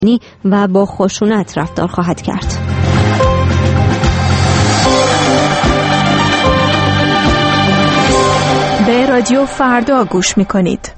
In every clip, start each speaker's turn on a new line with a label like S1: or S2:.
S1: و با خشونت رفتار خواهد کرد.
S2: به رادیو فردا گوش میکنید.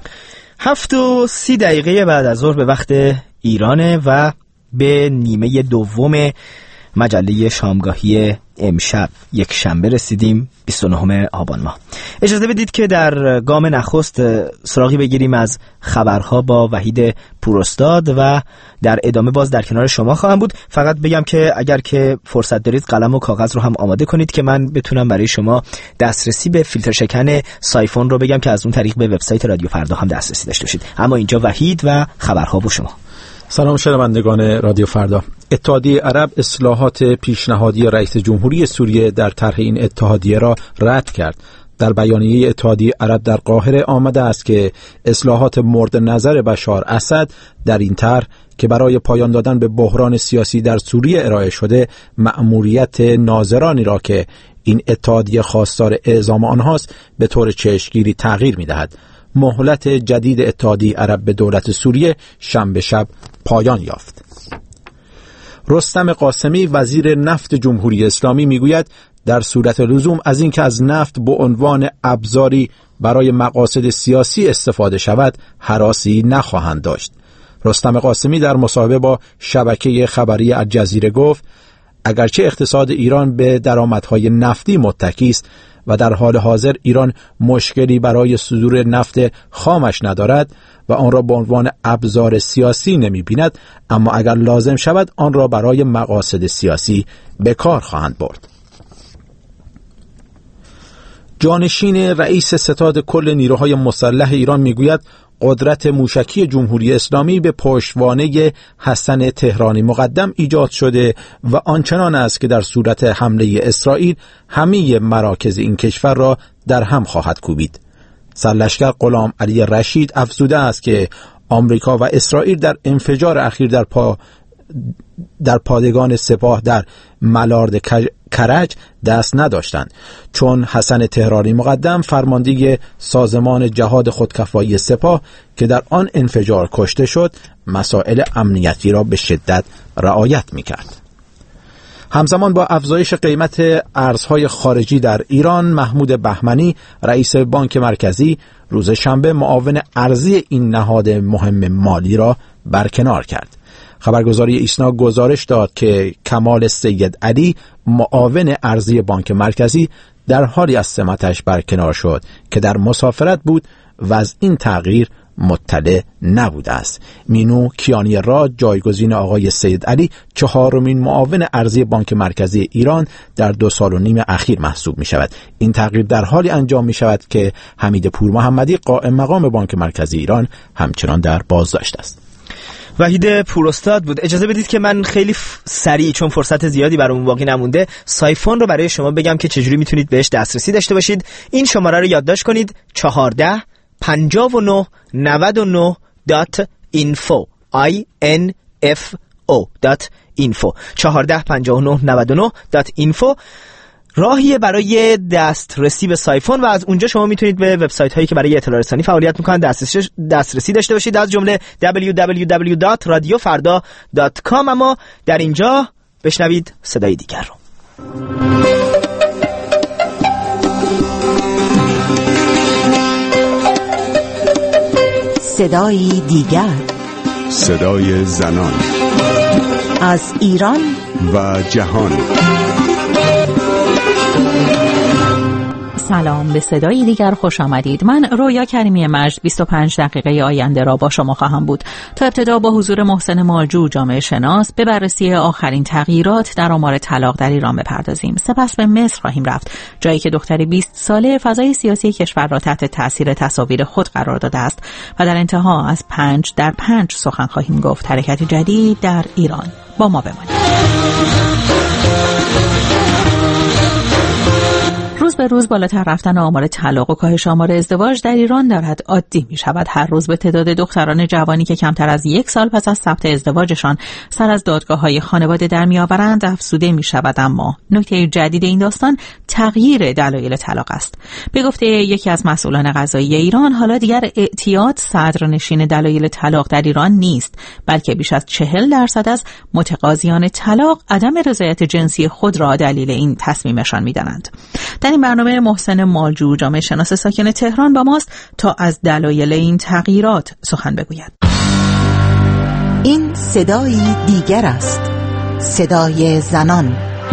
S3: 7:30 بعد از ظهر به وقت ایرانه و به نیمه دوم مجله شامگاهی امشب یک شنبه رسیدیم، 29 آبان ماه. اجازه بدید که در گام نخست سراغی بگیریم از خبرها با وحید پوراستاد و در ادامه باز در کنار شما خواهم بود. فقط بگم که اگر که فرصت دارید قلم و کاغذ رو هم آماده کنید که من بتونم برای شما دسترسی به فیلتر شکن سایفون رو بگم که از اون طریق به وبسایت رادیو فردا هم دسترسی داشته باشید. اما اینجا وحید و خبرها با شما.
S4: سلام شنوندگان رادیو فردا. اتحادیه عرب اصلاحات پیشنهادی رئیس جمهوری سوریه در طرح این اتحادیه را رد کرد. در بیانیه اتحادیه عرب در قاهره آمده است که اصلاحات مورد نظر بشار اسد در این طرح که برای پایان دادن به بحران سیاسی در سوریه ارائه شده، مأموریت ناظرانی را که این اتحادیه خواستار اعزام آنهاست به طور چشمگیری تغییر می‌دهد. مهلت جدید اتحادیه عرب به دولت سوریه شنبه شب پایان یافت. رستم قاسمی وزیر نفت جمهوری اسلامی میگوید در صورت لزوم از اینکه از نفت به عنوان ابزاری برای مقاصد سیاسی استفاده شود هراسی نخواهند داشت. رستم قاسمی در مصاحبه با شبکه خبری الجزیره گفت اگرچه اقتصاد ایران به درآمدهای نفتی متکی است و در حال حاضر ایران مشکلی برای صدور نفت خامش ندارد و آن را به عنوان ابزار سیاسی نمی بیند، اما اگر لازم شود آن را برای مقاصد سیاسی به کار خواهند برد. جانشین رئیس ستاد کل نیروهای مسلح ایران میگوید قدرت موشکی جمهوری اسلامی به پشتوانه حسن تهرانی مقدم ایجاد شده و آنچنان است که در صورت حمله اسرائیل همه مراکز این کشور را در هم خواهد کوبید. سرلشکر غلام علی رشید افزوده است که آمریکا و اسرائیل در انفجار اخیر در پادگان سپاه در ملارد کرج دست نداشتند، چون حسن تهرانی مقدم فرمانده سازمان جهاد خودکفایی سپاه که در آن انفجار کشته شد مسائل امنیتی را به شدت رعایت می‌کرد. همزمان با افزایش قیمت ارزهای خارجی در ایران، محمود بهمنی رئیس بانک مرکزی روز شنبه معاون ارزی این نهاد مهم مالی را برکنار کرد. خبرگزاری ایسنا گزارش داد که کمال سید علی معاون ارزی بانک مرکزی در حالی از سمتش برکنار شد که در مسافرت بود و از این تغییر مطلع نبوده است. مینو کیانی را جایگزین آقای سید علی چهارمین معاون ارزی بانک مرکزی ایران در 2.5 سال اخیر محسوب می شود. این تغییر در حالی انجام می شود که حمید پور محمدی قائم مقام بانک مرکزی ایران همچنان در بازداشت است.
S3: وحید پوراستاد بود. اجازه بدید که من خیلی سریع چون فرصت زیادی برامون باقی نمونده سایفون رو برای شما بگم که چجوری میتونید بهش دسترسی داشته باشید. این شماره رو یادداشت کنید 14 59 99.info info 14 59 99.info راهیه برای دسترسی به سایفون و از اونجا شما میتونید به وبسایت هایی که برای اطلاع رسانی فعالیت میکنن دسترسی داشته باشید، از جمله www.radiofarda.com. اما در اینجا بشنوید صدای دیگر رو.
S5: صدای دیگر،
S6: صدای زنان
S5: از ایران
S6: و جهان.
S7: سلام، به صدای دیگر خوش آمدید. من رویا کریمی مجد 25 دقیقه آینده را با شما خواهم بود. تا ابتدا با حضور محسن مالجو جامعه شناس به بررسی آخرین تغییرات در آمار طلاق در ایران بپردازیم. سپس به مصر خواهیم رفت، جایی که دختری 20 ساله فضای سیاسی کشور را تحت تاثیر تصاویر خود قرار داده است و در انتها از 5 در 5 سخن خواهیم گفت. حرکت جدید در ایران. با ما بمانید. روز به به روز بالاتر رفتن آمار طلاق و کاهش آمار ازدواج در ایران دارد عادی می شود. هر روز به تعداد دختران جوانی که کمتر از 1 سال پس از ثبت ازدواجشان سر از دادگاه‌های خانواده در میآورند افزوده می شود. اما نکته جدید این داستان تغییر دلایل طلاق است. به گفته یکی از مسئولان قضایی ایران، حالا دیگر اعتیاد صدرنشین دلایل طلاق در ایران نیست، بلکه بیش از 40% از متقاضیان طلاق عدم رضایت جنسی خود را دلیل این تصمیمشان می‌دانند. در این برنامه محسن مالجو، جامعه شناس ساکن تهران، با ماست تا از دلایل این تغییرات سخن بگوید.
S5: این صدایی دیگر است، صدای زنان.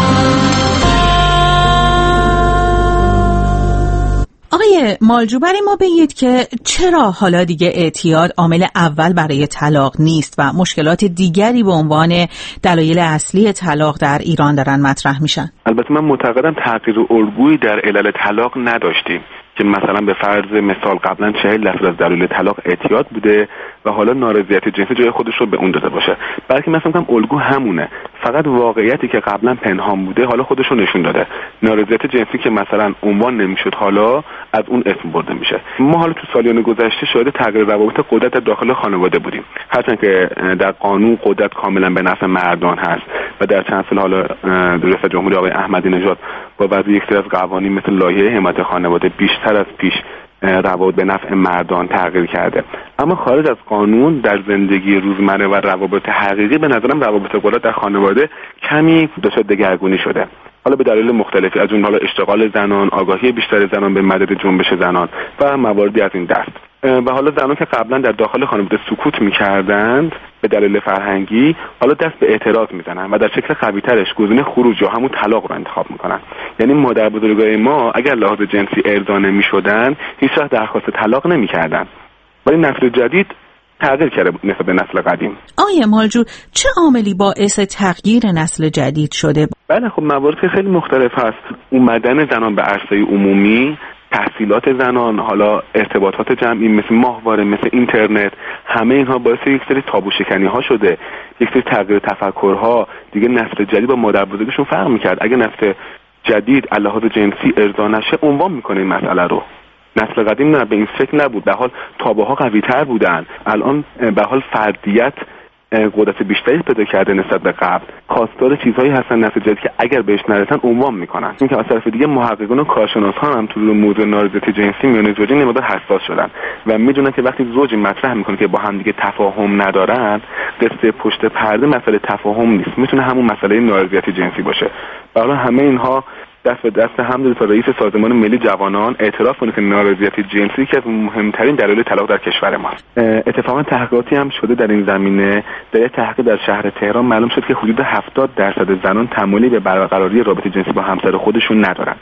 S7: آقای مالجو، برای ما بگید که چرا حالا دیگه اعتیاد عامل اول برای طلاق نیست و مشکلات دیگری به عنوان دلایل اصلی طلاق در ایران دارن مطرح میشن؟
S8: البته من معتقدم تغییر الگویی در علل طلاق نداشتیم که مثلا به فرض مثال قبلا 40% از دلایل طلاق اعتیاد بوده و حالا نارضایتی جنسی جای خودش رو به اون داده باشه، بلکه مثلا میگم الگو همونه، فقط واقعیتی که قبلا پنهان بوده حالا خودش رو نشون داده. نارضایتی جنسی که مثلا عنوان نمیشد حالا از اون اسم برده میشه. ما حالا تو سالیان گذشته شاهد تغییر روابط قدرت در داخل خانواده بودیم، هرچند که در قانون قدرت کاملا به نفع مردان هست و در چند سال حالا رئیس جمهوری آقای احمدی نژاد با وضع یک سری از قوانین مثل لایحه حمایت خانواده بیشتر از پیش روابط به نفع مردان تغییر کرده. اما خارج از قانون در زندگی روزمره و روابط حقیقی به نظرم روابط قدرت در خانواده کمی دچار دگرگونی شده، حالا به دلایل مختلفی، از اون حالا اشتغال زنان، آگاهی بیشتر زنان به مدد جنبش زنان و مواردی از این دست. و حالا زنان که قبلا در داخل خانواده سکوت می‌کردند به دلیل فرهنگی، حالا دست به اعتراض میزنن و در شکل قوی‌ترش گزینه خروج یا همون طلاق رو انتخاب میکنن. یعنی مادر بزرگای ما اگر لحاظ جنسی ارضا نمی‌شدن هیچ وقت درخواست طلاق نمی‌کردن، ولی نسل جدید تغییر کرده نسبت به نسل قدیم.
S7: آیه مالجو، چه عاملی باعث تغییر نسل جدید شده؟
S8: بله خب موارد خیلی مختلف هست. اومدن زنان به عرصه عمومی، تحصیلات زنان، حالا ارتباطات جمعی مثل ماهواره، مثل اینترنت، همه اینها باعث یک سری تابو شکنی ها شده، یک سری تغییر تفکرها. دیگه نسل جدید با مادر بزرگشون فرق میکرد. اگه نسل جدید لحاظ جنسی ارضا نشه عنوان میکنه این مسئله رو. نسل قدیم نه، به این فکر نبود، به حال تابوها قوی تر بودن. الان به حال فردیت قدرت بیشتری پیدا کرده نسبت به قبل. خواستار چیزهایی هستن نسل جدید که اگر بهش نرسن عنوان میکنن. اینکه از طرف دیگه محققان و کارشناسان هم تو موضوع نارضایتی جنسی میان زوجین نمودار حساس شدن و میدونن که وقتی زوجی مطرح میکنه که با هم دیگه تفاهم ندارن، قصه پشت پرده مسئله تفاهم نیست، میتونه همون مسئله نارضایتی جنسی باشه. و حالا همه اینها دست به دست هم داده تا رئیس سازمان ملی جوانان اعتراف کنه که نارضایتی جنسی یکی از مهمترین دلایل طلاق در کشور ماست. اتفاقا تحقیقاتی هم شده در این زمینه. در یک تحقیق در شهر تهران معلوم شد که حدود 70% زنان تمایلی به برقراری رابطه جنسی با همسر خودشون ندارن.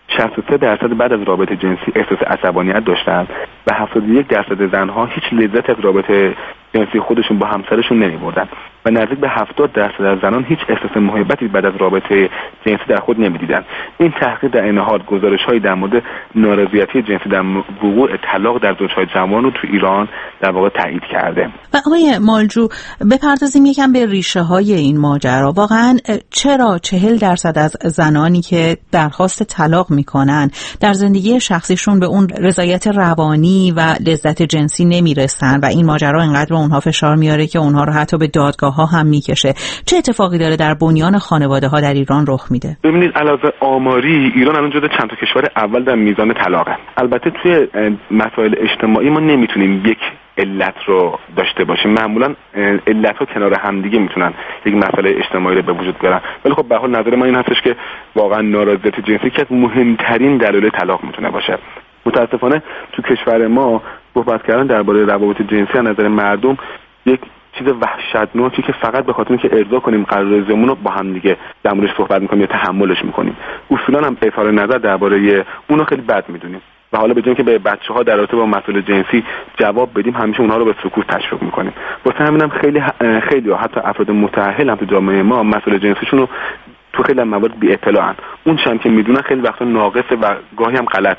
S8: 63% بعد از رابطه جنسی احساس عصبانیت داشتند و 71% زنها هیچ لذت از رابطه جنسی خودشون با همسرشون نمی‌بردن و نزدیک به 70% از زنان هیچ احساس محبتی بعد از رابطه جنسی در خود نمی‌دیدن. این تحقیق در این حال گزارش‌هایی در مورد نارضایتی جنسی در وقوع طلاق در زوج‌های جوان رو تو ایران در واقع تایید کرده.
S7: و آقای مالجو، بپردازیم یکم به ریشه‌های این ماجرا. واقعاً چرا 40% از زنانی که درخواست طلاق می‌کنن در زندگی شخصیشون به اون رضایت روانی و لذت جنسی نمی‌رسن و این ماجرا اینقدر به اونها فشار میاره که اونها رو حتی به دادگاه‌ها هم میکشه؟ چه اتفاقی داره در بنیان خانواده‌ها در ایران رخ میده؟
S8: ببینید علاوه آماری ایران الان جزو چند تا کشور اول در میزان طلاقه. البته توی مسائل اجتماعی ما نمیتونیم یک علت رو داشته باشیم. معمولا علت‌ها کنار هم دیگه میتونن یک مسئله اجتماعی رو به وجود بیارن، ولی خب به هر حال نظر من این هستش که واقعا نارضایتی جنسی که از مهمترین دلایل طلاق میتونه باشه. متاسفانه تو کشور ما صحبت کردن درباره روابط جنسی از نظر مردم یک چیز وحشتناکی که فقط به خاطر اینکه ارضا کنیم قراردادمون رو با هم دیگه در موردش صحبت می‌کنیم یا تحملش می‌کنیم. اصولا هم اظهار نظر درباره اون خیلی بد می‌دونیم و حالا به جای اینکه به بچه‌ها در رابطه با مسائل جنسی جواب بدیم همیشه اونها رو به سکوت تشویق می‌کنیم. واسه همینم خیلی حتی افراد متأهل هم تو جامعه ما مسائل جنسیشون رو تو خیلی موارد بی اطلاعن. اون چند که میدونن خیلی وقتا ناقصه و گاهی هم غلط هست.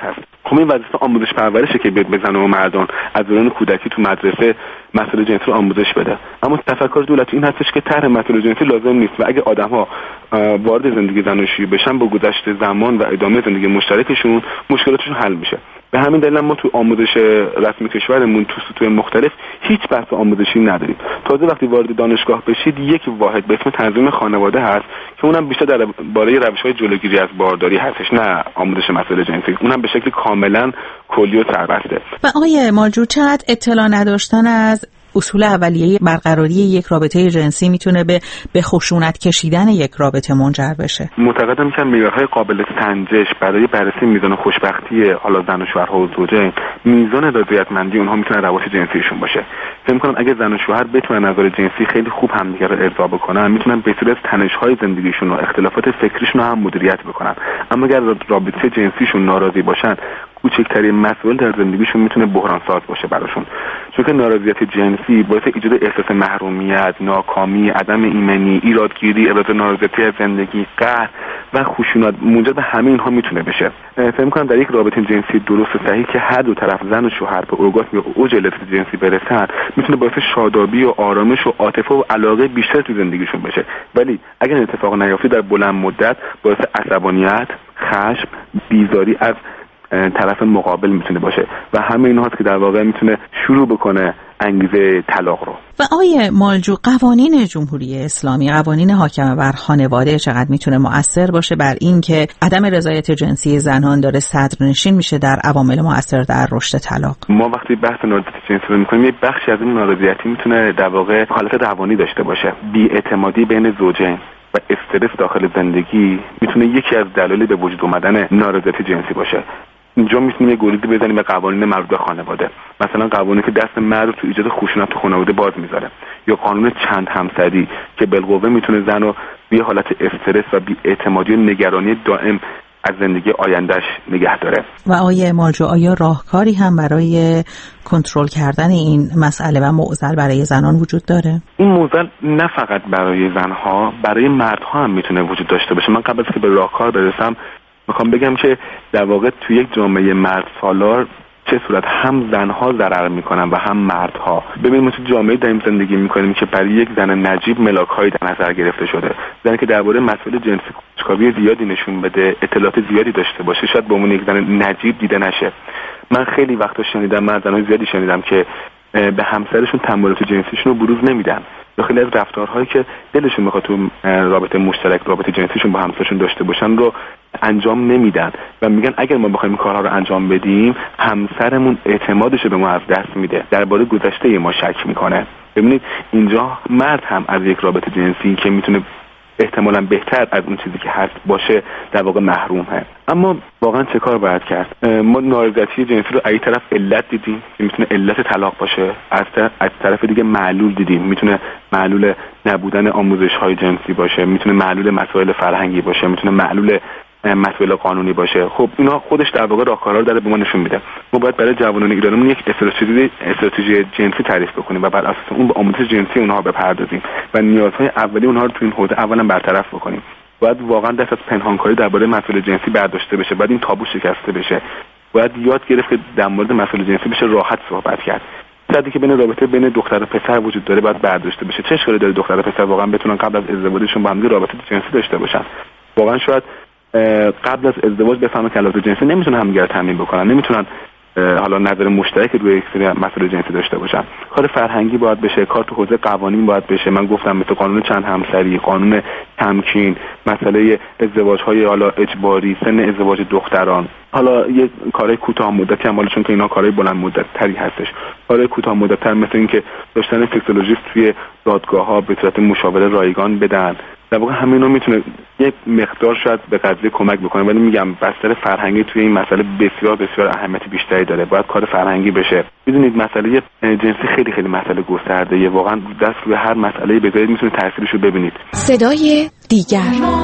S8: خب این وظیفه آموزش پرورشه که به زنان و مردان از دوران کودکی تو مدرسه مسائل جنسی رو آموزش بده. اما تفکر دولت این هستش که طرح مسائل جنسی لازم نیست و اگه آدم‌ها وارد زندگی زناشویی بشن با گذشت زمان و ادامه زندگی مشترکشون مشکلاتشون حل میشه. به همین دلیل ما تو آموزش رسمی کشورمون تو سطوح مختلف هیچ بحث آموزشی نداریم. تازه وقتی وارد دانشگاه بشید یک واحد به اسم تنظیم خانواده هست که اونم بیشتر درباره روش‌های جلوگیری از بارداری هستش، نه آموزش مسائل جنسی. اونم به شکلی کاملا کلی و سربسته.
S7: و آقای مالجو، چقدر اطلاع نداشتن از اصول اولیه برقراری یک رابطه جنسی میتونه به خشونت کشیدن یک رابطه منجر بشه؟
S8: معتقدم که معیارهای قابل سنجش برای بررسی میزان خوشبختی حالا زن و شوهرها و زوجین، میزان رضایتمندی اونها میتونه روابط جنسیشون باشه. فکر می‌کنم اگه زن و شوهر بتونن نظر جنسی خیلی خوب همدیگه رو ارضا بکنن، میتونن به صورت تنش‌های زندگیشون و اختلافات فکریشون رو هم مدیریت بکنن. اما اگر رابطه جنسیشون ناراضی باشن، کوچکترین مسئله در زندگیشون میتونه بحران ساز باشه براشون، چون که نارضایتی جنسی باعث ایجاد احساس محرومیت، ناکامی، عدم ایمنی، ایرادگیری، ابراز نارضایتی از زندگی، قهر و خشونت منجر به همه اینها میتونه بشه. فکر می‌کنم در یک رابطه جنسی درست و صحیح که هر دو طرف زن و شوهر به ارگاسم یا اوج لذت جنسی برسن، میتونه باعث شادابی و آرامش و عاطفه و علاقه بیشتر تو زندگیشون بشه. ولی اگر اتفاق نیفته، در بلند مدت باعث عصبانیت، خشم، بیزاری از طرف مقابل میتونه باشه و همه این هاست که در واقع میتونه شروع بکنه انگیزه طلاق رو.
S7: و آقای مالجو، قوانین جمهوری اسلامی، قوانین حاکم بر خانواده چقدر میتونه مؤثر باشه بر این که عدم رضایت جنسی زنان داره صدرنشین میشه در عوامل مؤثر در رشد طلاق؟
S8: ما وقتی بحث نارضایتی جنسی رو میکنیم، یه بخشی از این نارضایتی میتونه در واقع حالت روانی داشته باشه. بی‌اعتمادی بین زوجین و استرس داخل زندگی میتونه یکی از دلایل به وجود اومدن نارضایتی جنسی باشه. اینجا میتونیم یه گریزی بزنیم به قوانین مربوط به خانواده، مثلا قوانینی که دست مرد رو تو ایجاد خشونت تو خانواده باز میذاره، یا قانون چند همسری که بالقوه میتونه زن رو به حالت استرس و بی‌اعتمادی و نگرانی دائم از زندگی آیندهش نگه داره.
S7: و آقای مالجو، آیا راهکاری هم برای کنترل کردن این مسئله و معضل برای زنان وجود داره؟ این
S8: معضل نه فقط برای زنها، برای مردها هم میتونه وجود داشته باشه. من قبل از که به راهکار برسم میخوام بگم که در واقع تو یک جامعه مرد سالار چه صورت هم زنها ضرر میکنن و هم مردها. ببینید ما تو جامعه داریم زندگی میکنیم که برای یک زن نجیب ملاک‌هایی در نظر گرفته شده. زنی که درباره مسائل جنسی کنجکاوی زیادی نشون بده، اطلاعات زیادی داشته باشه، شاید به عنوان یک زن نجیب دیده نشه. من خیلی وقتا شنیدم، من زنای زیادی شنیدم که به همسرشون تمایلات جنسیشون رو بروز نمیدن. خیلی از رفتارهایی که دلشون میخواد تو رابطه مشترک، رابطه جنسیشون با همسرشون داشته باشن رو انجام نمیدن و میگن اگر ما بخوایم این کارها رو انجام بدیم، همسرمون اعتمادش رو به ما از دست میده، درباره گذشته ما شک میکنه. ببینید اینجا مرد هم از یک رابطه جنسی که میتونه احتمالاً بهتر از اون چیزی که هست باشه در واقع محرومه. اما واقعا چه کار باید کرد؟ ما نارضایتی جنسی رو از یک طرف علت دیدیم که میتونه علت طلاق باشه، از طرف دیگه معلول دیدیم، میتونه معلول نبودن آموزش‌های جنسی باشه، میتونه معلول مسائل فرهنگی باشه، میتونه معلول مسائل قانونی باشه. خب اینا خودش در واقع راهکارا رو داره به ما نشون میده. ما باید برای جوانان ایرانمون یک استراتژی جنسی تعریف بکنیم و بر اساس اون به آموزش جنسی اونها بپردازیم و نیازهای اولیه اونها رو تو این حوزه اولا برطرف بکنیم. باید واقعا دست از پنهانکاری درباره مسائل جنسی برداشته بشه، باید این تابو شکسته بشه، باید یاد گرفت که در مورد مسائل جنسی بشه راحت صحبت کرد. صدی که بین رابطه بین دختر و پسر وجود داره باید برداشته بشه. چه اشکالی داره دختر و پسر واقعا بتونن قبل از ازدواجشون با هم رابطه جنسی داشته باشن؟ واقعا شاید قبل از ازدواج بفهمن که علاوه جنسی نمیتونن همدیگه رو تامین بکنن، نمیتونن حالا نظر مشترک روی یک سری مسائل جنسی داشته باشن. کار فرهنگی باید بشه، کار تو حوزه قوانین باید بشه. من گفتم مثل قانون چند همسری، قانون تمکین، مسئله ازدواج‌های حالا اجباری، سن ازدواج دختران، حالا یه کارهای کوتاه مدتی هم، چون که اینا کارهای بلند مدت تری هستش، کارهای کوتاه مدت تر مثل اینکه داشتن سکسولوژیست توی دادگاه‌ها به صورت مشاوره رایگان بدن. در واقع همه اینا میتونه یک مقدار شاید به قضیه کمک بکنه، ولی میگم بستر فرهنگی توی این مسئله بسیار بسیار اهمیت بیشتری داره. باید کار فرهنگی بشه. میدونید مسئله جنسی خیلی خیلی مسئله گسترده‌ایه، واقعا دست روی هر مسئله بذارید میتونه تاثیرش رو ببینید.
S2: صدای دیگر،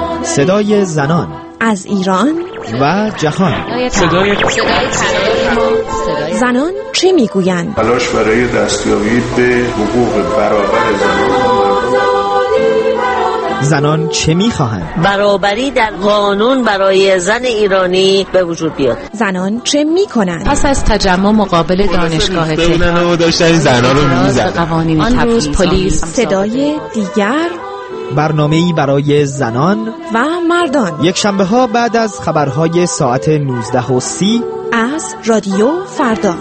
S3: صدای زنان
S2: از ایران
S3: و جهان.
S9: صدای
S2: زنان چه میگویند؟
S6: تلاش برای دستیابی به حقوق برابر زنان.
S3: زنان چه میخواهند؟
S9: برابری در قانون برای زن ایرانی به وجود بیاد.
S2: زنان چه میکنند؟
S7: پس از تجمع مقابل دانشگاه تهران
S10: داشتن زنان رو میزدن.
S7: آن روز پلیس
S2: صدای دیگر،
S3: برنامه‌ای برای زنان
S2: و مردان،
S3: یک شنبه ها بعد از خبرهای ساعت 19:30
S2: از رادیو فردا.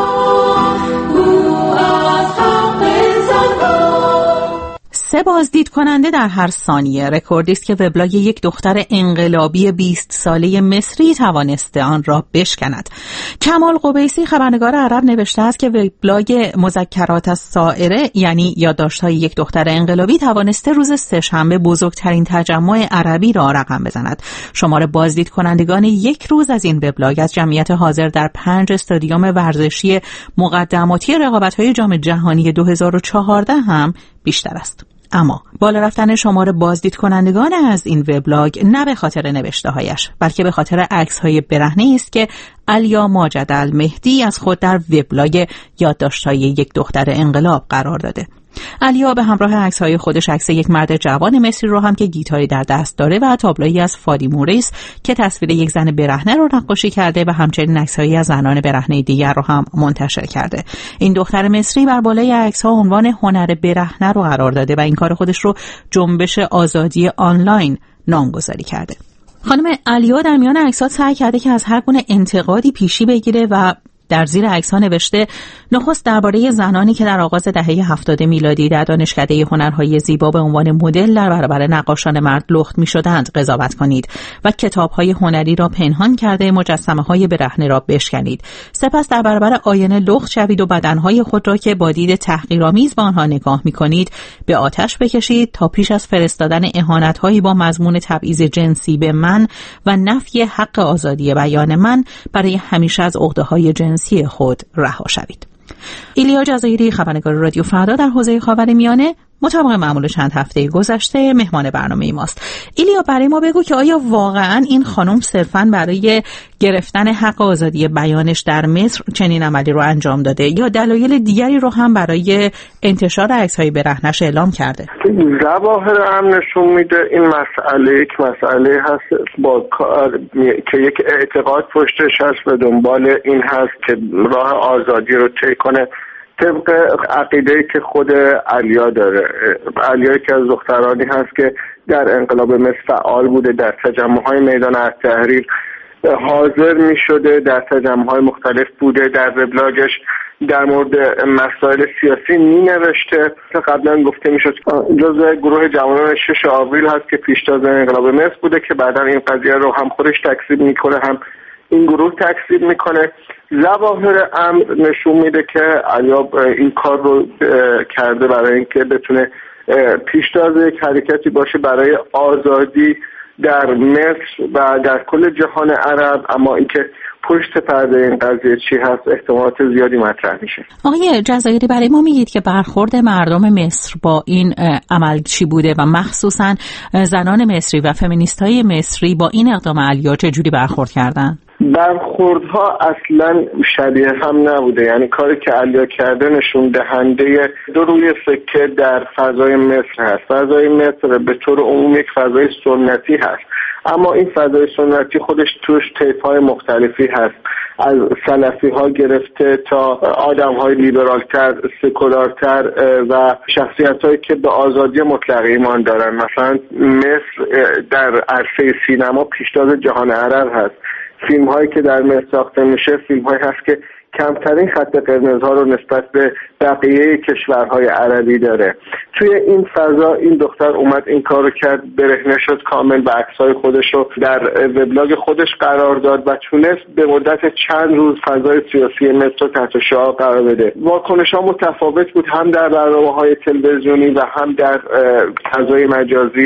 S7: سه بازدید کننده در هر ثانیه، رکوردی است که وبلاگ یک دختر انقلابی 20 ساله مصری توانسته آن را بشکند. کمال قبیسی خبرنگار عرب نوشته است که وبلاگ مذکرات السائره، یعنی یادداشت‌های یک دختر انقلابی، توانسته روز سه‌شنبه بزرگترین تجمع عربی را رقم بزند. شمار بازدید کنندگان یک روز از این وبلاگ از جمعیت حاضر در 5 استادیوم ورزشی مقدماتی رقابت‌های جام جهانی 2014 هم بیشتر است. اما بالا رفتن شمار بازدید کنندگان از این وبلاگ نه به خاطر نوشته‌هایش، بلکه به خاطر عکس‌های برهنه‌ای است که علیا ماجد المهدی از خود در وبلاگ یادداشت‌های یک دختر انقلاب قرار داده. علیا به همراه عکس‌های خودش عکس یک مرد جوان مصری رو هم که گیتاری در دست داره و تابلویی از فادی موریس که تصویر یک زن برهنه رو نقاشی کرده و همچنین عکس‌هایی از زنان برهنه دیگر رو هم منتشر کرده. این دختر مصری بر بالای عکس‌ها عنوان هنر برهنه رو قرار داده و این کار خودش رو جنبش آزادی آنلاین نامگذاری کرده. خانم علیا در میان عکس‌ها سعی کرده که از هر گونه انتقادی پیشی بگیره و در زیر عکس‌ها نوشته: نخست درباره زنانی که در آغاز دهه 70 میلادی در دانشکده هنرهای زیبا به عنوان مدل در برابر نقاشان مرد لخت می‌شدند قضاوت کنید و کتاب‌های هنری را پنهان کرده مجسمه‌های برهنه را بشکنید. سپس در برابر آینه لخت شوید و بدن‌های خود را که با دید تحقیرآمیز به آنها نگاه می‌کنید به آتش بکشید تا پیش از فرستادن اهانت‌هایی با مضمون تبعیض جنسی به من و نفی حق آزادی بیان من برای همیشه از عقده‌های جنسی خود رها شوید. ایلیا جزایری خبرنگار رادیو فردا در حوزه خاورمیانه مطابق معمول چند هفته گذشته مهمان برنامه ماست. ایلیا برای ما بگو که آیا واقعا این خانم صرفاً برای گرفتن حق آزادی بیانش در مصر چنین عملی رو انجام داده یا دلایل دیگری رو هم برای انتشار عکس‌های برهنه‌اش اعلام کرده؟
S11: ظواهر هم نشون میده این مسئله یک مسئله هست با که یک اعتقاد پشتش هست و دنبال این هست که راه آزادی رو طی کنه طبق عقیده‌ای که خود علیا داره. علیا که از دخترانی هست که در انقلاب مصر فعال بوده، در تجمع‌های میدان التحریر حاضر می شده، در تجمع‌های مختلف بوده، در وبلاگش در مورد مسائل سیاسی می نوشته. قبلا گفته می شد جزء گروه جوانان 6 آوریل هست که پیشتاز انقلاب مصر بوده که بعدا این قضیه رو هم خودش تکذیب میکنه هم این گروه تکذیب میکنه. ظواهر امر نشون میده که علیا این کار رو کرده برای اینکه بتونه پیشتاز یک حرکتی باشه برای آزادی در مصر و در کل جهان عرب، اما اینکه پشت پرده این قضیه چی هست احتمالات زیادی مطرح میشه.
S7: آقای جزایری برای ما میگید که برخورد مردم مصر با این عمل چی بوده و مخصوصا زنان مصری و فمینیست‌های مصری با این اقدام علیا چه جوری برخورد کردن؟
S11: برخوردها اصلا شبیه هم نبوده، یعنی کاری که علیا کرده نشون دهنده دو روی سکه در فضای مصر هست. فضای مصر به طور عموم یک فضای سنتی هست، اما این فضای سنتی خودش توش طیف‌های مختلفی هست، از سلفی ها گرفته تا آدم های لیبرالتر، سکولارتر و شخصیت هایی که به آزادی مطلق ایمان دارن. مثلا مصر در عرصه سینما پیشتاز جهان عرب هست. فیلم هایی که در مصر ساخته میشه فیلم هایی هست که کمترین خط قرمزها رو نسبت به بقیه کشورهای عربی داره. توی این فضا این دختر اومد این کارو کرد، برهنه شد کامل و عکسای خودش رو در وبلاگ خودش قرار داد و تونست به مدت چند روز فضای سیاسی مصر رو تحت شعاع قرار بده. واکنش‌ها متفاوت بود، هم در برنامه‌های تلویزیونی و هم در فضای مجازی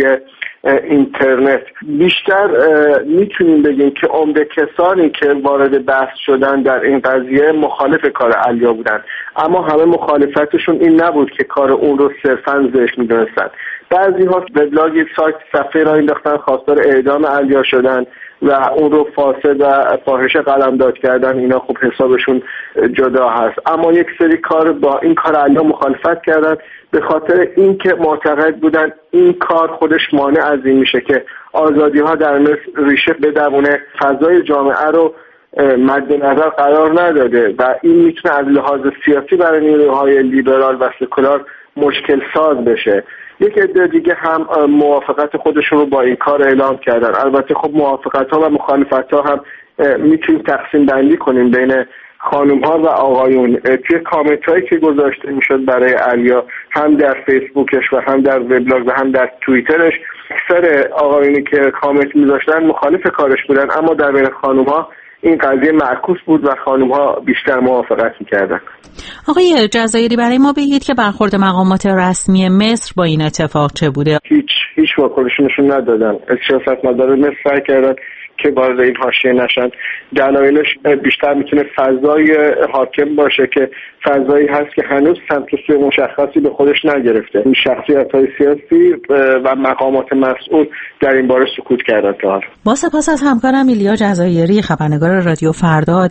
S11: اینترنت. بیشتر میتونیم بگیم که عمده کسانی که وارد بحث شدن در این قضیه مخالف کار علیا بودن، اما همه مخالفتشون این نبود که کار اون رو صرفاً زشت میدونستن. بعضی‌ها وبلاگ سایت صفحه را انداختن، خواستار اعدام علیا شدن و اون رو فاسد و فاحشه قلمداد کردن. اینا خب حسابشون جدا هست. اما یک سری کار با این کار علیا مخالفت کردن به خاطر اینکه معتقد بودن این کار خودش مانع از این میشه که آزادی‌ها در مصر ریشه بدونه، فضای جامعه رو مد نظر قرار نداده و این میتونه از لحاظ سیاسی برای نیروهای لیبرال و سکولار مشکل ساز بشه. یک عده دیگه هم موافقت خودشون رو با این کار اعلام کردن. البته خب موافقت‌ها و مخالفت‌ها هم میتونیم تقسیم بندی کنیم بین خانم‌ها و آقایون. توی کامنت‌هایی که گذاشته میشد برای علیا، هم در فیسبوکش و هم در وبلاگ و هم در توییترش، اکثر آقایونی که کامنت میذاشتن مخالف کارش بودن، اما در بین خانم‌ها این قضیه معکوس بود و خانم‌ها بیشتر موافقت می‌کردن.
S7: آقای جزایری برای ما بگید که برخورد مقامات رسمی مصر با این اتفاق چه بوده؟
S11: هیچ واکنشی نشون ندادن. سیاستمداران مصر سعی کردن که وارد این حاشیه نشن. دلایلش بیشتر میتونه فضای حاکم باشه که فضایی هست که هنوز سمت و سوی مشخصی به خودش نگرفته. این شخصیت‌های سیاسی و مقامات مسئول در این باره سکوت کردن تا حالا.
S7: با سپاس از همکارم ایلیا جزایری، خبرنگار رادیو فردا.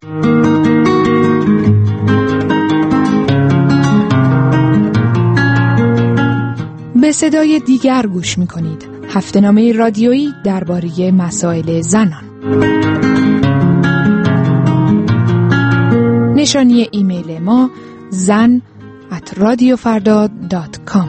S2: به صدای دیگر گوش می‌کنید. هفته‌نامه رادیویی درباره مسائل زنان. نشانی ایمیل ما zan@radiofarda.com.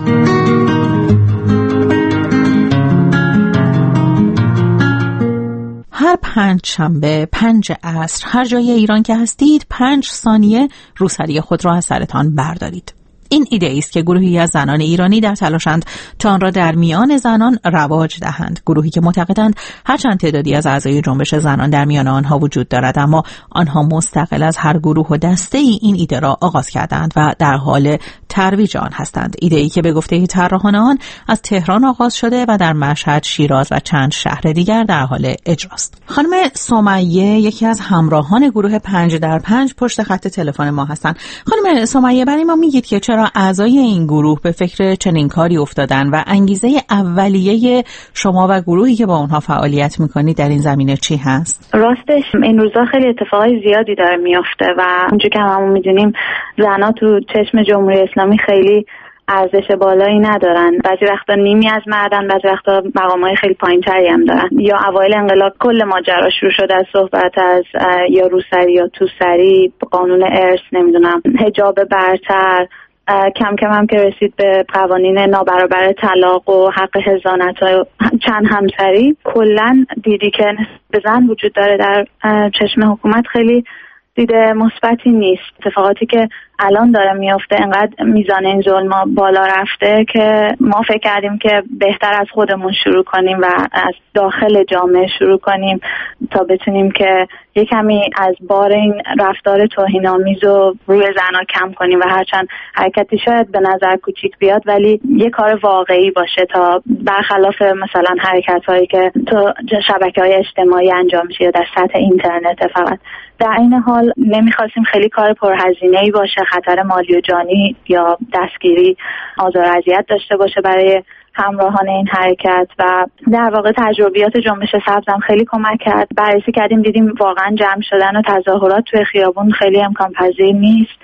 S7: هر پنجشنبه 5 عصر هر جای ایران که هستید 5 ثانیه روسری خود را از سرتان بردارید. این ایده است که گروهی از زنان ایرانی در تلاشند تا آن را در میان زنان رواج دهند. گروهی که معتقدند هرچند تعدادی از اعضای جنبش زنان در میان آنها وجود دارد، اما آنها مستقل از هر گروه و دسته این ایده را آغاز کردند و در حال ترویج آن هستند. ایده ای که به گفته طراحان آن از تهران آغاز شده و در مشهد، شیراز و چند شهر دیگر در حال اجراست. خانم سمیه یکی از همراهان گروه 5 در 5 پشت خط تلفن ما هستند. خانم سمیه، برای ما میگید که چرا اعضای این گروه به فکر چنین کاری افتادن و انگیزه اولیه شما و گروهی که با اونها فعالیت میکنید در این زمینه چی هست؟
S12: راستش این روزا خیلی اتفاقای زیادی داره میفته و اونجوری که هممون میدونیم زنها تو چشم جمهوری اسلامی خیلی ارزش بالایی ندارن. بعضی وقتا نیمی از مردن، بعضی وقتا مقامای خیلی پایین‌تری هم دارن. یا اوایل انقلاب کل ماجرا شروع شد از صحبت از یا روسری یا توسری، قانون ارث، نمیدونم حجاب برتر، کم کم هم که رسید به قوانین نابرابر طلاق و حق حضانت و چند همسری. کلا دیدی که به زن وجود داره در چشم حکومت خیلی دیده مثبتی نیست. اتفاقاتی که الان داره میفته انقدر میزان این ظلم بالا رفته که ما فکر کردیم که بهتر از خودمون شروع کنیم و از داخل جامعه شروع کنیم تا بتونیم که یه کمی از بار این رفتار توهین‌آمیز رو روی زن‌ها کم کنیم و هرچند حرکتی شاید به نظر کوچیک بیاد ولی یه کار واقعی باشه، تا برخلاف مثلا حرکت‌هایی که تو شبکه‌های اجتماعی انجام میشه یا در سطح اینترنت فقط. در این حال نمیخواستیم خیلی کار پرهزینه‌ای باشه، خطر مالی و جانی یا دستگیری، آزار و اذیت داشته باشه برای همراهان این حرکت و در واقع تجربیات جنبش سبز هم خیلی کمک کرد. بررسی کردیم دیدیم واقعا جمع شدن و تظاهرات توی خیابون خیلی امکان پذیر نیست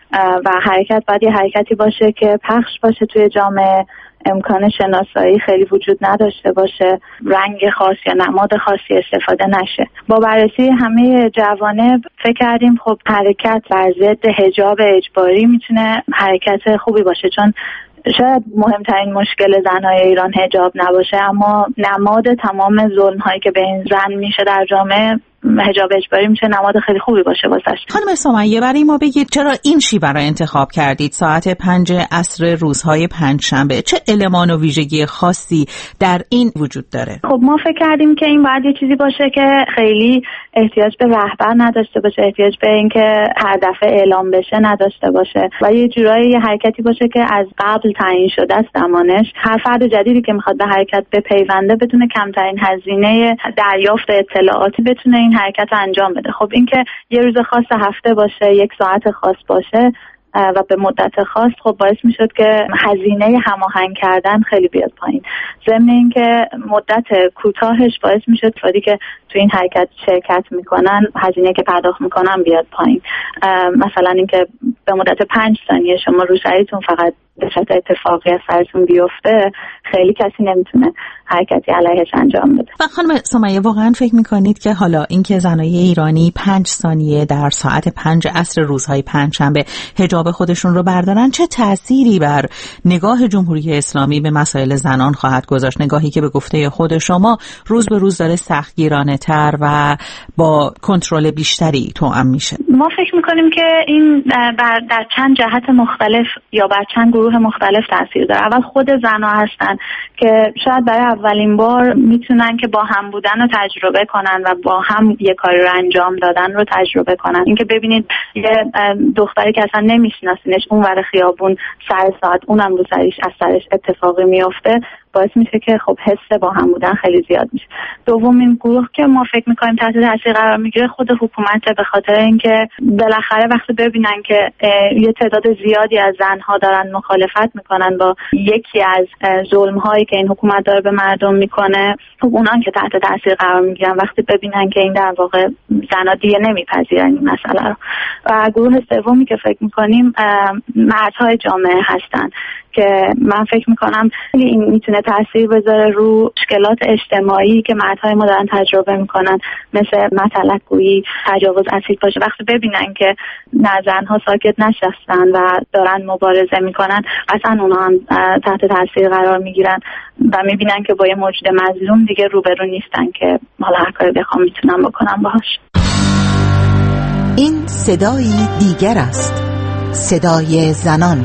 S12: و حرکت باید یه حرکتی باشه که پخش باشه توی جامعه، امکان شناسایی خیلی وجود نداشته باشه، رنگ خاص یا نماد خاصی استفاده نشه. با بررسی همه جوانب فکر کردیم خب حرکت بر ضد حجاب اجباری میتونه حرکت خوبی باشه، چون شاید مهمترین مشکل زنهای ایران حجاب نباشه، اما نماد تمام ظلم‌هایی که به این زن میشه در جامعه حجاب اجباری میشه نماد خیلی خوبی باشه واسش.
S7: خانم سمیه، برای ما بگید چرا این شیوه را انتخاب کردید؟ ساعت 5 عصر روزهای پنجشنبه چه المان و ویژگی خاصی در این وجود داره؟
S12: خب ما فکر کردیم که این باید یه چیزی باشه که خیلی احتیاج به رهبر نداشته باشه، احتیاج به اینکه هر دفعه اعلام بشه نداشته باشه و یه جورایی یه حرکتی باشه که از قبل تعیین شده است زمانش. هر فرد جدیدی که میخواد به حرکت بپیونده بتونه کمترین هزینه دریافت اطلاعاتی بتونه این حرکت انجام بده. خب این که یه روز خاص هفته باشه، یک ساعت خاص باشه، و به مدت خاص خب باعث میشد که هزینه هماهنگ کردن خیلی بیاد پایین. ضمن اینکه مدت کوتاهش باعث میشد افرادی که تو این حرکت شرکت میکنن هزینه که پرداخت میکنن بیاد پایین. مثلا اینکه به مدت 5 ثانیه شما روسریتون فقط به شرط اتفاقی از سرتون بیفته، خیلی کسی نمیتونه حرکتی علیهش انجام بده.
S7: و خانم سمیه واقعا فکر میکنید که حالا اینکه زنای ایرانی 5 ثانیه در ساعت 5 عصر روزهای پنجشنبه حجاب خودشون رو بردارن چه تأثیری بر نگاه جمهوری اسلامی به مسائل زنان خواهد گذاشت؟ نگاهی که به گفته خود شما روز به روز داره سختگیرانه تر و با کنترل بیشتری توأم میشه.
S12: ما فکر میکنیم که این در چند جهت مختلف یا بر چند گروه مختلف تاثیر داره. اول خود زنها هستن که شاید برای اولین بار میتونن که با هم بودن رو تجربه کنن و با هم یه کاری رو انجام دادن رو تجربه کنن. اینکه ببینید یه دختری که اصلا نمیشناسینش اونور خیابون سر ساعت اونم رو سرش از سرش اتفاقی میفته باعث میشه که خب حس با هم بودن خیلی زیاد میشه. دومین گروه که ما فکر میکنیم تحت تاثیر قرار میگیره خود حکومت، به خاطر اینکه بالاخره وقتی ببینن که یه تعداد زیادی از زنها دارن مخالفت میکنن با یکی از ظلم‌هایی که این حکومت داره به مردم میکنه، خب اونان که تحت تاثیر قرار میگیرن وقتی ببینن که این در واقع زنها دیگه نمیپذیرن این مسئله رو. و گروه سومی که فکر میکنیم مردهای جامعه هستن که من فکر میکنم این میتونه تاثیر بذاره رو مشکلات اجتماعی که مردهای ما دارن تجربه میکنن، مثل مطلق گویی، تجاوز اسید باشه. وقتی ببینن که زنها ساکت نشستن و دارن مبارزه میکنن، اصلا اونها هم تحت تاثیر قرار میگیرن و میبینن که با یه موجود مظلوم دیگه روبرو نیستن که حالا هر کاری بخوام میتونن بکنن باهاش.
S5: این صدایی دیگر است، صدای زنان.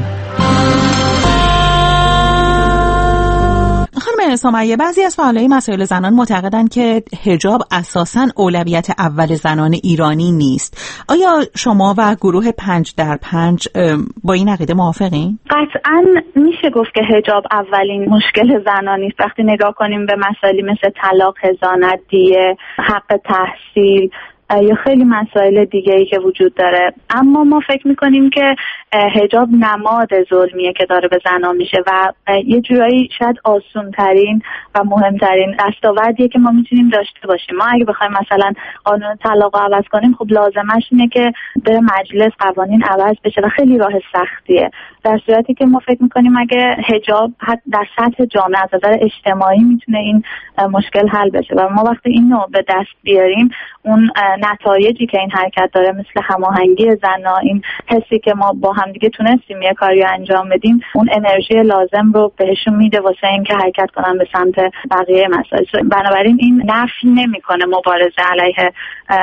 S7: خانم سمیه، بعضی از فعالای مسائل زنان معتقدند که حجاب اساساً اولویت اول زنان ایرانی نیست. آیا شما و گروه 5در5 با این عقیده موافقین؟
S12: قطعاً میشه گفت که حجاب اولین مشکل زنان نیست. وقتی نگاه کنیم به مسائلی مثل طلاق، حضانت، دیه، حق تحصیل یا خیلی مسائل دیگه‌ای که وجود داره، اما ما فکر می‌کنیم که حجاب نماد ظلمیه که داره به زنان میشه و یه جورایی شاید آسون‌ترین و مهمترین دستاوردیه که ما میتونیم داشته باشیم. ما اگه بخوایم مثلا قانون طلاق رو عوض کنیم، خب لازمش اینه که بره مجلس قوانین عوض بشه و خیلی راه سختیه. در صورتی که ما فکر می‌کنیم اگه حجاب در سطح جامعه از نظر اجتماعی میتونه این مشکل حل بشه و ما وقتی اینو به دست بیاریم، اون نتایجی که این حرکت داره مثل هماهنگی زن‌ها، این حسی که ما با هم دیگه تونستیم یه کاری انجام بدیم، اون انرژی لازم رو بهشون میده واسه اینکه حرکت کنن به سمت بقیه مسائل. بنابراین این نفی نمیکنه مبارزه علیه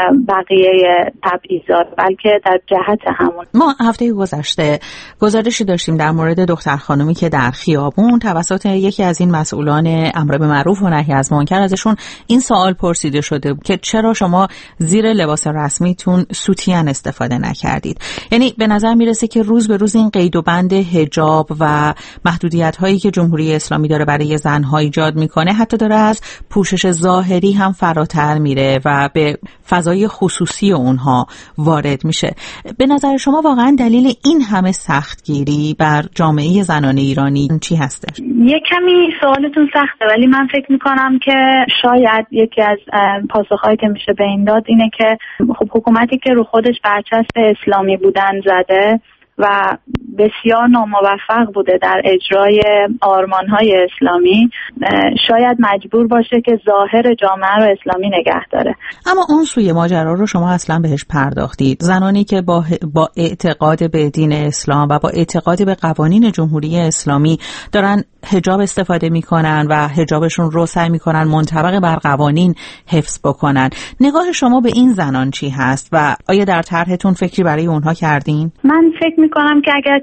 S12: بقیه تبعیضات، بلکه در جهت همون.
S7: ما هفته گذشته گزارشی داشتیم در مورد دختر خانومی که در خیابون توسط یکی از این مسئولان امر به معروف و نهی از منکر ازشون این سوال پرسیده شده که چرا شما زیر لباس رسمیتون سوتین استفاده نکردید. یعنی به نظر میرسه که روز به روز این قید و بند حجاب و محدودیت هایی که جمهوری اسلامی داره برای زنها ایجاد میکنه حتی داره از پوشش ظاهری هم فراتر میره و به فضای خصوصی اونها وارد میشه. به نظر شما واقعا دلیل این همه سختگیری بر جامعه زنان ایرانی چی هستش؟
S12: یه کمی سوالتون سخته، ولی من فکر میکنم که شاید یکی از پاسخهایی که میشه به این داد اینه که خب حکومتی که رو خودش برچسب اسلامی بودن زده و بسیار ناموفق بوده در اجرای آرمان‌های اسلامی، شاید مجبور باشه که ظاهر جامعه رو اسلامی نگه داره.
S7: اما اون سوی ماجرا رو شما اصلا بهش پرداختید. زنانی که با اعتقاد به دین اسلام و با اعتقاد به قوانین جمهوری اسلامی دارن حجاب استفاده میکنن و حجابشون رو سعی میکنن منطبق بر قوانین حفظ بکنن. نگاه شما به این زنان چی هست و آیا در طرحتون فکری برای اونها کردین؟
S12: من فکر میکنم که اگر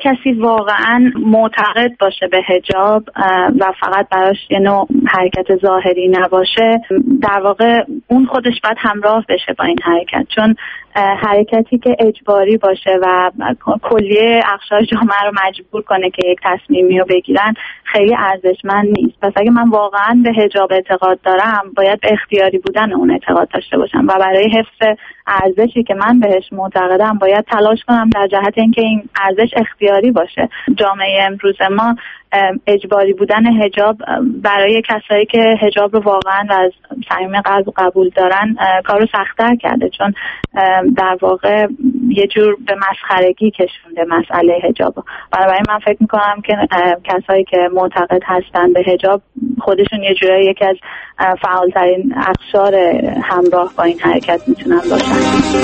S12: کسی واقعا معتقد باشه به حجاب و فقط براش یه نوع حرکت ظاهری نباشه، در واقع اون خودش باید همراه بشه با این حرکت، چون حرکتی که اجباری باشه و کلیه اقشار جامعه رو مجبور کنه که یک تصمیمی رو بگیرن خیلی ارزشمند نیست. پس اگه من واقعا به حجاب اعتقاد دارم باید به اختیاری بودن اون اعتقاد داشته باشم و برای حفظ ارزشی که من بهش معتقدم باید تلاش کنم در جهت اینکه این ارزش اختیاری باشه. جامعه امروز ما اجباری بودن حجاب برای کسایی که حجاب رو واقعا و از صمیم قلب قبول دارن کارو سخت‌تر کرده، چون در واقع یه جور به مسخرگی کشونده مسئله حجاب. بنابراین من فکر میکنم که کسایی که معتقد هستن به حجاب خودشون یه جورایی یکی از فعالترین اقشار همراه با این حرکت میتونن باشن.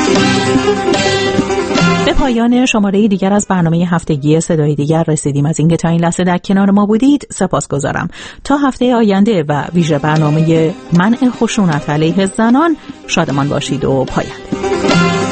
S7: به پایان شماره دیگر از برنامه هفتگی صدای دیگر رسیدیم. از اینکه تا این لحظه در کنار ما بودید سپاسگزارم. تا هفته آینده و ویژه برنامه منع خشونت علیه زنان شادمان باشید و پاینده.